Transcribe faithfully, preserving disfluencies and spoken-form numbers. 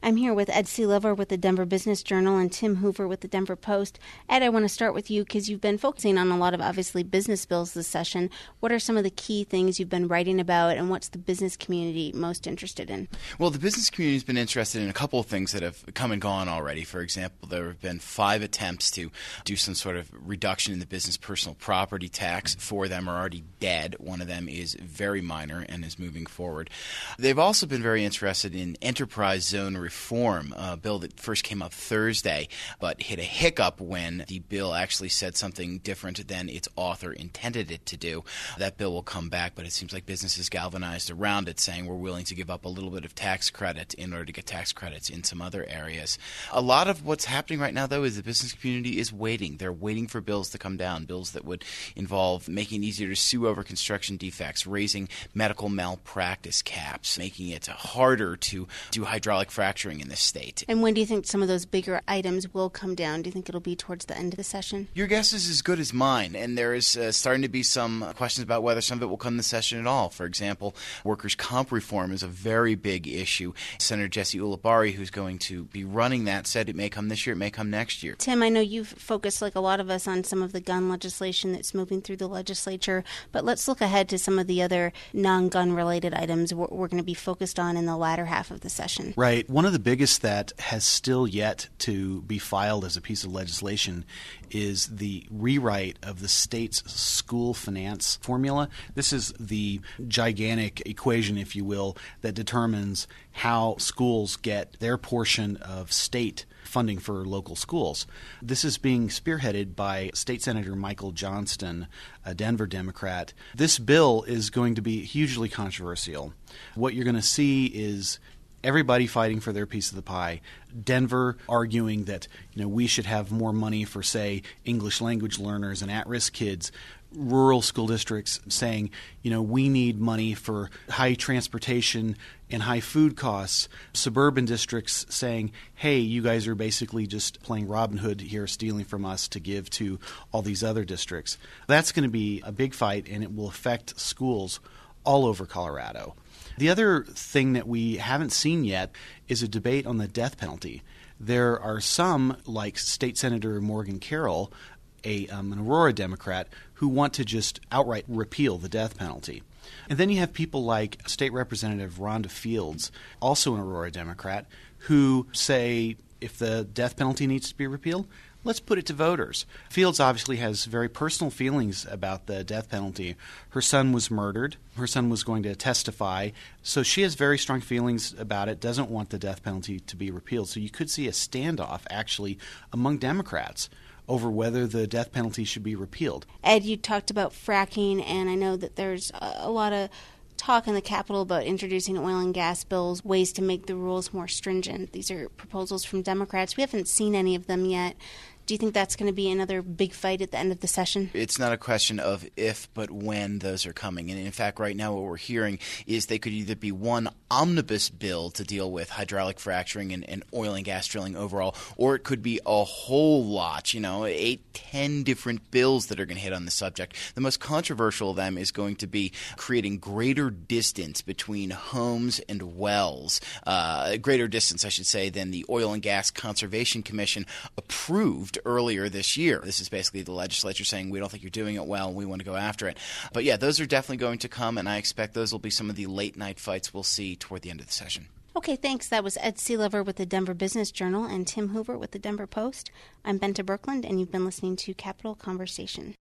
I'm here with Ed Seelover with the Denver Business Journal and Tim Hoover with the Denver Post. Ed, I want to start with you because you've been focusing on a lot of, obviously, business bills this session. What are some of the key things you've been writing about, and what's the business community most interested in? Well, the business community has been interested in a couple of things that have come and gone already. For example, there have been five attempts to do some sort of reduction in the business personal property tax. Four of them are already dead. One of them is very minor and is moving forward. They've also been very interested in enterprise zone reform, a bill that first came up Thursday but hit a hiccup when the bill actually said something different than its author intended it to do. That bill will come back, but it seems like businesses galvanized around it, saying we're willing to give up a little bit of tax credit in order to get tax credits in some other areas. A lot of what's happening right now, though, is the business community is waiting. They're waiting for bills to come down, bills that would involve making it easier to sue over construction defects, raising medical malpractice caps, making it harder to do hydraulic fracturing in this state. And when do you think some of those bigger items will come down? Do you think it'll be towards the end of the session? Your guess is as good as mine, and there is uh, starting to be some questions about whether some of it will come in the session at all. For example, workers' comp reform is a very big issue. Senator Jesse Ulibarri, who's going to be running that, said it may come this year, it may come next year. Tim, I know you've focused, like a lot of us, on some of the gun legislation that's moving through the legislature, but let's look ahead to some of the other non-gun related items we're, we're going to be focused on in the latter half of the session. Right. One of the biggest that has still yet to be filed as a piece of legislation is the rewrite of the state's school finance formula. This is the gigantic equation, if you will, that determines how schools get their portion of state funding for local schools. This is being spearheaded by State Senator Michael Johnston, a Denver Democrat. This bill is going to be hugely controversial. What you're going to see is everybody fighting for their piece of the pie. Denver arguing that, you know, we should have more money for, say, English language learners and at-risk kids. Rural school districts saying, you know, we need money for high transportation and high food costs. Suburban districts saying, hey, you guys are basically just playing Robin Hood here, stealing from us to give to all these other districts. That's going to be a big fight, and it will affect schools all over Colorado. The other thing that we haven't seen yet is a debate on the death penalty. There are some, like State Senator Morgan Carroll, a, um, an Aurora Democrat, who want to just outright repeal the death penalty. And then you have people like State Representative Rhonda Fields, also an Aurora Democrat, who say if the death penalty needs to be repealed, let's put it to voters. Fields obviously has very personal feelings about the death penalty. Her son was murdered. Her son was going to testify. So she has very strong feelings about it, doesn't want the death penalty to be repealed. So you could see a standoff actually among Democrats over whether the death penalty should be repealed. Ed, you talked about fracking, and I know that there's a lot of talk in the Capitol about introducing oil and gas bills, ways to make the rules more stringent. These are proposals from Democrats. We haven't seen any of them yet. Do you think that's going to be another big fight at the end of the session? It's not a question of if, but when those are coming. And in fact, right now what we're hearing is they could either be one omnibus bill to deal with hydraulic fracturing and, and oil and gas drilling overall, or it could be a whole lot, you know, eight, ten different bills that are going to hit on the subject. The most controversial of them is going to be creating greater distance between homes and wells, uh, greater distance, I should say, than the Oil and Gas Conservation Commission approved earlier this year. This is basically the legislature saying we don't think you're doing it well and we want to go after it. But yeah, those are definitely going to come, and I expect those will be some of the late night fights we'll see toward the end of the session. Okay, thanks. That was Ed Seelover with the Denver Business Journal and Tim Hoover with the Denver Post. I'm Benta Birkeland, and you've been listening to Capitol Conversation.